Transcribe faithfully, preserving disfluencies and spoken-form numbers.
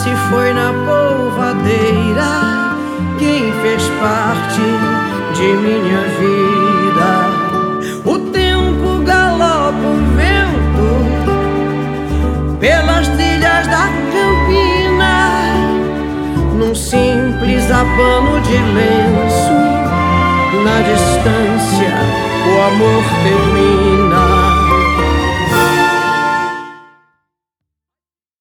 se foi na polvadeira quem fez parte de minha vida. O tempo galopa o vento pelas trilhas da campina, num simples abano de lenço, na distância o amor termina.